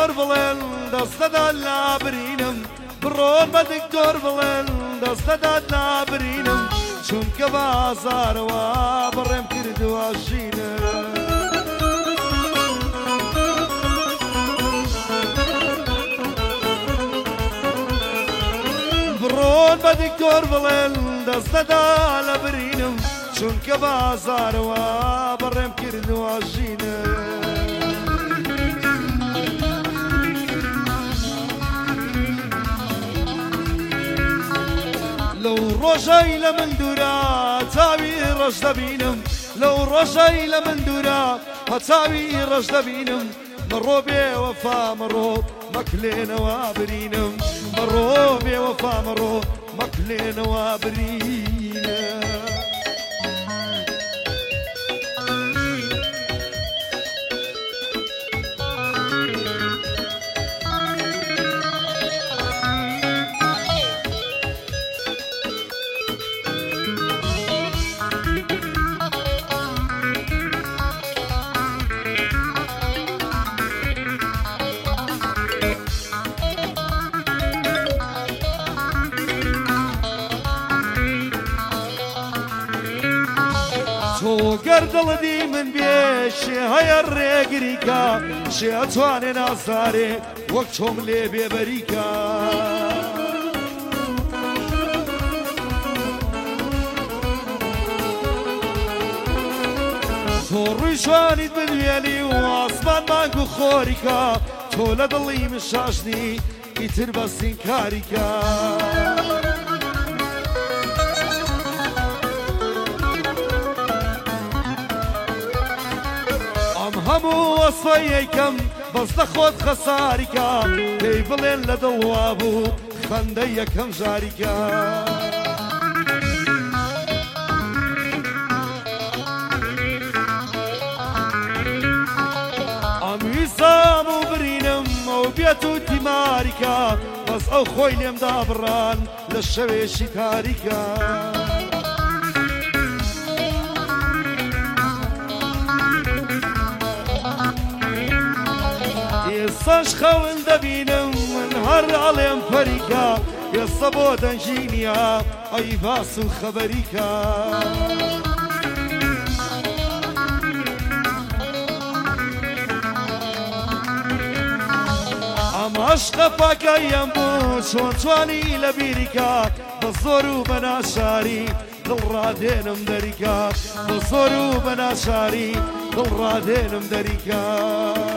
دکتۆر بڵێن دەستەدا نابرینم بڕۆن بە دکتۆر بڵێن دەستەدا نابرینم چونکە بازارەوە بڕێم کردووە ژینم بڕۆن بە دکتۆر بڵێن دەستەدا لە برینم چونکە بازارەوە بڕێم کردووە ژینم لەو ڕۆژەی لە من دوورە چاوی ڕەش دەبینم لەو ڕۆژەی لە من دوورە هەچاوی ڕەش دەبینم مەڕۆ بێوەفا مەڕۆ مەکلێنەوە برینم مەڕۆ بێوەفا مەڕۆ مەکلێنەوە برینم گەردڵدی من بێ شێ هەیە ڕێگریکە شێ ئەتوانێ نازارێ وەک چۆم لێ بێبەریکە تۆ ڕووی جوانیت بنوێنی و ئاسمان مانگ و خۆریکە تۆ لە دڵی من شاشنی ئیتر بەستین کاریکە هەموو وەسفەی یەکەم بەستە خۆت خەساریکە پێی بڵێن لە دڵوا بوو خەندەی یەکەم ژاریکە ئەم ویسام و برینم ئەو بێت و تیماریکە بەس ئەو خۆی لێمدا بڕان لە شەوێشی تاریکە ئێستاش خەون دەبینم من هەر ئەڵێم پەریکە ئێستا بۆ دەنجینیە ئەی باس و خەبەریکە ئەم عەشقە پاکەیەم بوو چۆن توانی لە بیریکە بە زۆر و بە ناشاری دڵڕادێنم دەریکە بە زۆر و بە ناشاری دڵڕادێنم دەریکە